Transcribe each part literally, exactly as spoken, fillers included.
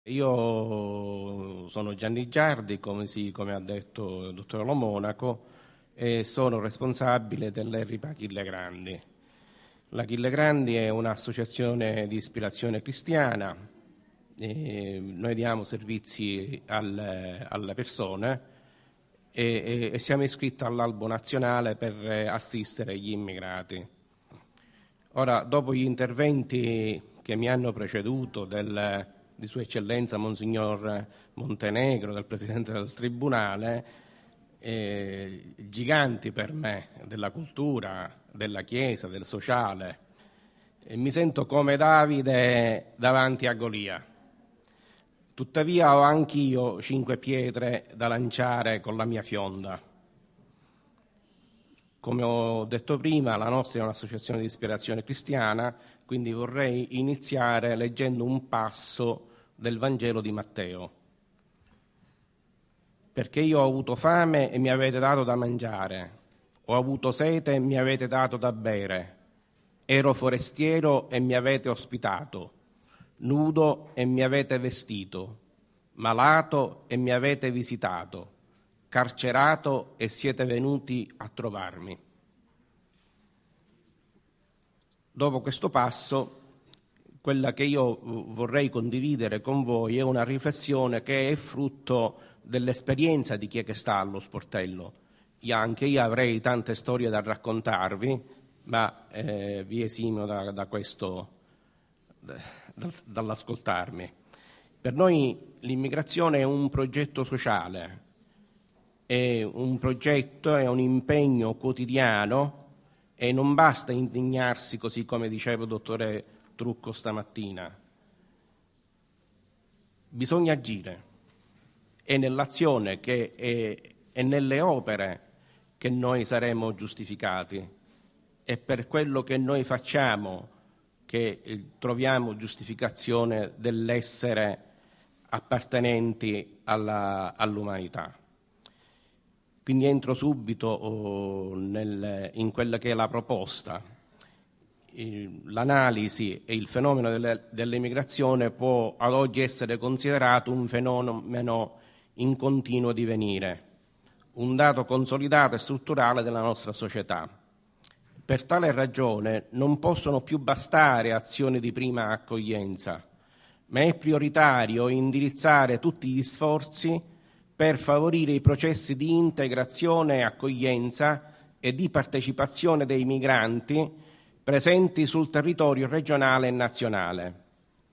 Io sono Gianni Giardi, come, si, come ha detto il dottor Lo Monaco, e sono responsabile dell'Henry Achille Grandi. L'Achille Grandi è un'associazione di ispirazione cristiana, e noi diamo servizi alle, alle persone e, e, e siamo iscritti all'Albo Nazionale per assistere gli immigrati. Ora, dopo gli interventi che mi hanno preceduto del di Sua Eccellenza Monsignor Montenegro, del Presidente del Tribunale, eh, giganti per me della cultura, della Chiesa, del sociale, e mi sento come Davide davanti a Golia. Tuttavia ho anch'io cinque pietre da lanciare con la mia fionda. Come ho detto prima, la nostra è un'associazione di ispirazione cristiana, quindi vorrei iniziare leggendo un passo del Vangelo di Matteo. Perché io ho avuto fame e mi avete dato da mangiare, ho avuto sete e mi avete dato da bere, ero forestiero e mi avete ospitato, nudo e mi avete vestito, malato e mi avete visitato, carcerato e siete venuti a trovarmi. Dopo questo passo, quella che io vorrei condividere con voi è una riflessione che è frutto dell'esperienza di chi è che sta allo sportello. Io, anche io avrei tante storie da raccontarvi, ma eh, vi esimo da, da questo, da, dall'ascoltarmi. Per noi l'immigrazione è un progetto sociale, è un progetto, è un impegno quotidiano e non basta indignarsi, così come diceva il dottore Trucco stamattina. Bisogna agire. È nell'azione che è, è nelle opere che noi saremo giustificati. È per quello che noi facciamo che eh, troviamo giustificazione dell'essere appartenenti alla, all'umanità. Quindi entro subito oh, nel, in quella che è la proposta. L'analisi e il fenomeno delle, dell'immigrazione può ad oggi essere considerato un fenomeno in continuo divenire, un dato consolidato e strutturale della nostra società. Per tale ragione non possono più bastare azioni di prima accoglienza, ma è prioritario indirizzare tutti gli sforzi per favorire i processi di integrazione e accoglienza e di partecipazione dei migranti presenti sul territorio regionale e nazionale.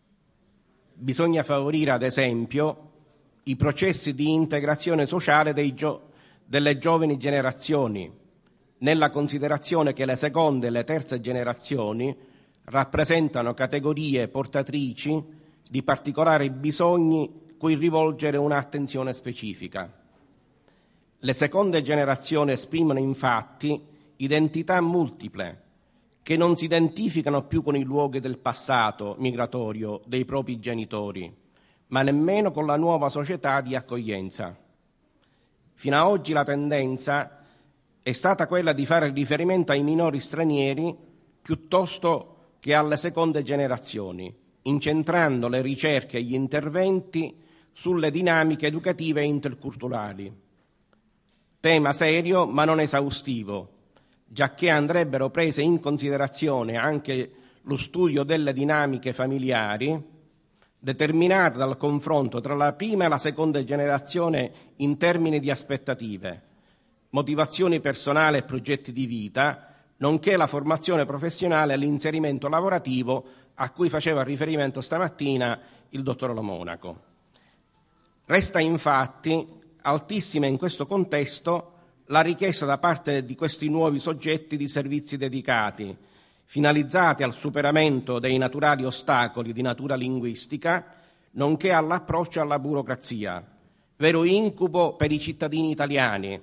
Bisogna favorire, ad esempio, i processi di integrazione sociale dei gio- delle giovani generazioni, nella considerazione che le seconde e le terze generazioni rappresentano categorie portatrici di particolari bisogni cui rivolgere un'attenzione specifica. Le seconde generazioni esprimono infatti identità multiple, che non si identificano più con i luoghi del passato migratorio dei propri genitori, ma nemmeno con la nuova società di accoglienza. Fino ad oggi la tendenza è stata quella di fare riferimento ai minori stranieri piuttosto che alle seconde generazioni, incentrando le ricerche e gli interventi sulle dinamiche educative e interculturali. Tema serio ma non esaustivo, giacché andrebbero prese in considerazione anche lo studio delle dinamiche familiari determinate dal confronto tra la prima e la seconda generazione in termini di aspettative, motivazioni personali e progetti di vita, nonché la formazione professionale e l'inserimento lavorativo a cui faceva riferimento stamattina il dottor Lo Monaco. Resta infatti altissima in questo contesto la richiesta da parte di questi nuovi soggetti di servizi dedicati, finalizzati al superamento dei naturali ostacoli di natura linguistica, nonché all'approccio alla burocrazia, vero incubo per i cittadini italiani,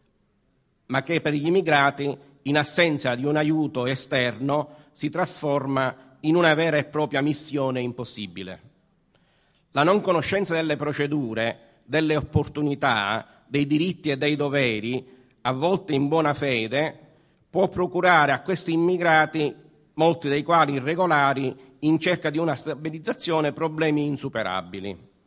ma che per gli immigrati, in assenza di un aiuto esterno, si trasforma in una vera e propria missione impossibile. La non conoscenza delle procedure, delle opportunità, dei diritti e dei doveri, a volte in buona fede, può procurare a questi immigrati, molti dei quali irregolari, in cerca di una stabilizzazione, problemi insuperabili.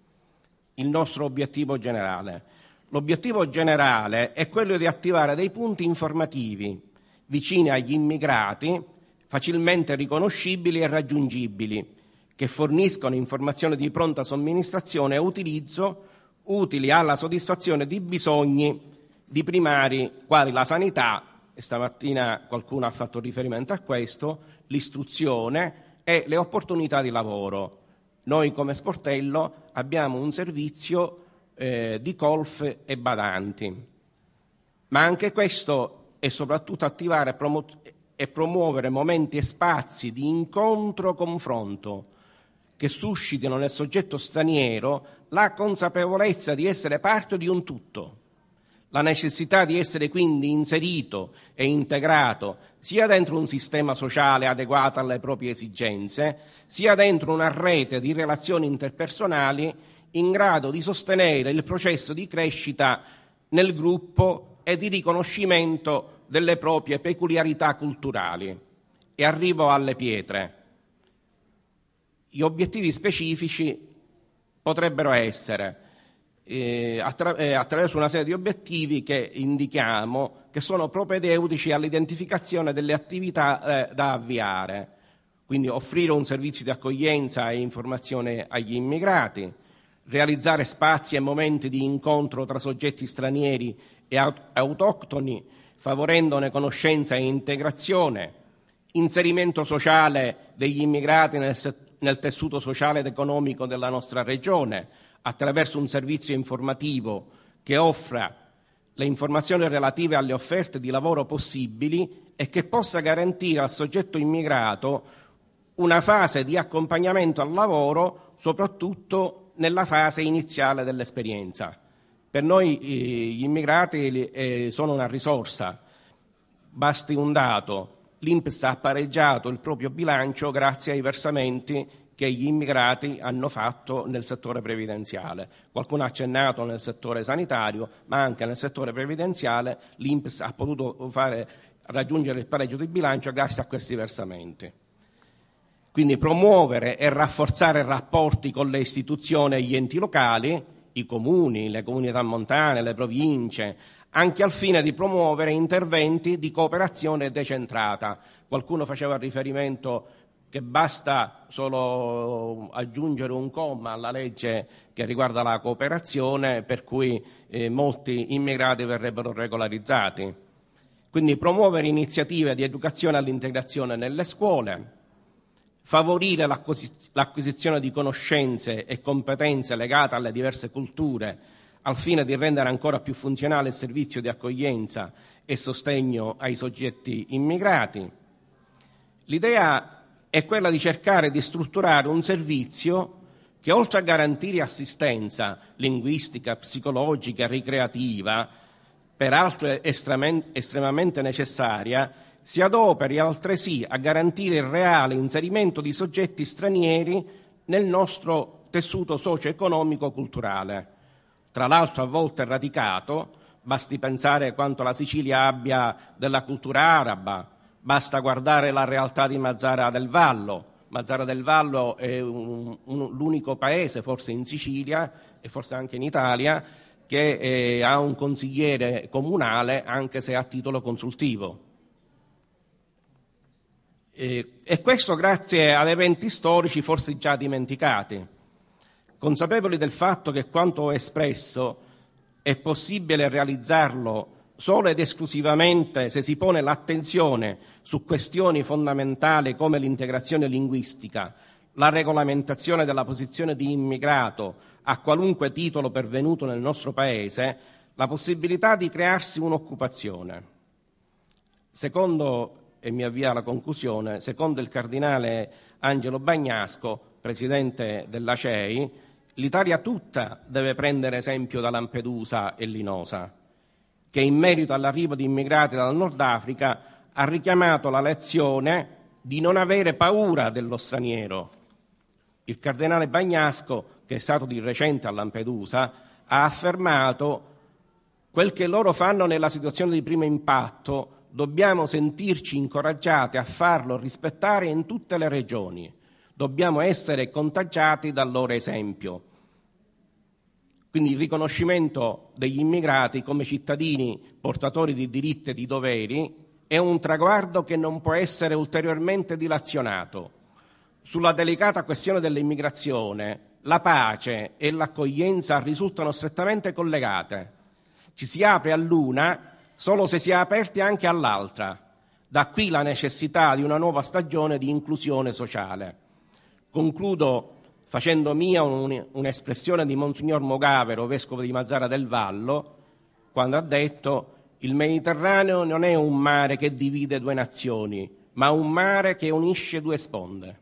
il nostro obiettivo generale? L'obiettivo generale è quello di attivare dei punti informativi vicini agli immigrati, facilmente riconoscibili e raggiungibili, che forniscono informazioni di pronta somministrazione e utilizzo utili alla soddisfazione di bisogni di primari quali la sanità, e stamattina qualcuno ha fatto riferimento a questo, l'istruzione e le opportunità di lavoro. Noi come sportello abbiamo un servizio eh, di colf e badanti, ma anche questo è soprattutto attivare e, promu- e promuovere momenti e spazi di incontro-confronto che suscitino nel soggetto straniero la consapevolezza di essere parte di un tutto, la necessità di essere quindi inserito e integrato sia dentro un sistema sociale adeguato alle proprie esigenze, sia dentro una rete di relazioni interpersonali in grado di sostenere il processo di crescita nel gruppo e di riconoscimento delle proprie peculiarità culturali. E arrivo alle pietre. Gli obiettivi specifici potrebbero essere eh, attra- eh, attraverso una serie di obiettivi che indichiamo, che sono propedeutici all'identificazione delle attività eh, da avviare, quindi offrire un servizio di accoglienza e informazione agli immigrati, realizzare spazi e momenti di incontro tra soggetti stranieri e aut- autoctoni, favorendone conoscenza e integrazione, inserimento sociale degli immigrati nel settore nel tessuto sociale ed economico della nostra regione, attraverso un servizio informativo che offra le informazioni relative alle offerte di lavoro possibili e che possa garantire al soggetto immigrato una fase di accompagnamento al lavoro, soprattutto nella fase iniziale dell'esperienza. Per noi eh, gli immigrati eh, sono una risorsa. Basti un dato. L'I N P S ha pareggiato il proprio bilancio grazie ai versamenti che gli immigrati hanno fatto nel settore previdenziale. Qualcuno ha accennato nel settore sanitario, ma anche nel settore previdenziale l'I N P S ha potuto fare, raggiungere il pareggio di bilancio grazie a questi versamenti. Quindi promuovere e rafforzare rapporti con le istituzioni e gli enti locali, i comuni, le comunità montane, le province, anche al fine di promuovere interventi di cooperazione decentrata. Qualcuno faceva riferimento che basta solo aggiungere un comma alla legge che riguarda la cooperazione, per cui eh, molti immigrati verrebbero regolarizzati. Quindi promuovere iniziative di educazione all'integrazione nelle scuole, favorire l'acquisizione di conoscenze e competenze legate alle diverse culture, al fine di rendere ancora più funzionale il servizio di accoglienza e sostegno ai soggetti immigrati. L'idea è quella di cercare di strutturare un servizio che, oltre a garantire assistenza linguistica, psicologica, ricreativa, peraltro estremamente necessaria, si adoperi altresì a garantire il reale inserimento di soggetti stranieri nel nostro tessuto socio-economico-culturale, tra l'altro a volte radicato. Basti pensare quanto la Sicilia abbia della cultura araba, basta guardare la realtà di Mazara del Vallo. Mazara del Vallo è un, un, l'unico paese, forse in Sicilia e forse anche in Italia, che eh, ha un consigliere comunale, anche se a titolo consultivo. E, e questo grazie ad eventi storici forse già dimenticati. Consapevoli del fatto che quanto ho espresso è possibile realizzarlo solo ed esclusivamente se si pone l'attenzione su questioni fondamentali come l'integrazione linguistica, la regolamentazione della posizione di immigrato a qualunque titolo pervenuto nel nostro Paese, la possibilità di crearsi un'occupazione. Secondo, e mi avvio alla conclusione, secondo il cardinale Angelo Bagnasco, presidente della C E I, l'Italia tutta deve prendere esempio da Lampedusa e Linosa, che in merito all'arrivo di immigrati dal Nord Africa ha richiamato la lezione di non avere paura dello straniero. Il cardinale Bagnasco, che è stato di recente a Lampedusa, ha affermato: quel che loro fanno nella situazione di primo impatto dobbiamo sentirci incoraggiati a farlo rispettare in tutte le regioni. Dobbiamo essere contagiati dal loro esempio. Quindi il riconoscimento degli immigrati come cittadini portatori di diritti e di doveri è un traguardo che non può essere ulteriormente dilazionato. Sulla delicata questione dell'immigrazione, la pace e l'accoglienza risultano strettamente collegate. Ci si apre all'una solo se si è aperti anche all'altra. Da qui la necessità di una nuova stagione di inclusione sociale. Concludo facendo mia un'espressione di Monsignor Mogavero, vescovo di Mazara del Vallo, quando ha detto: il Mediterraneo non è un mare che divide due nazioni, ma un mare che unisce due sponde.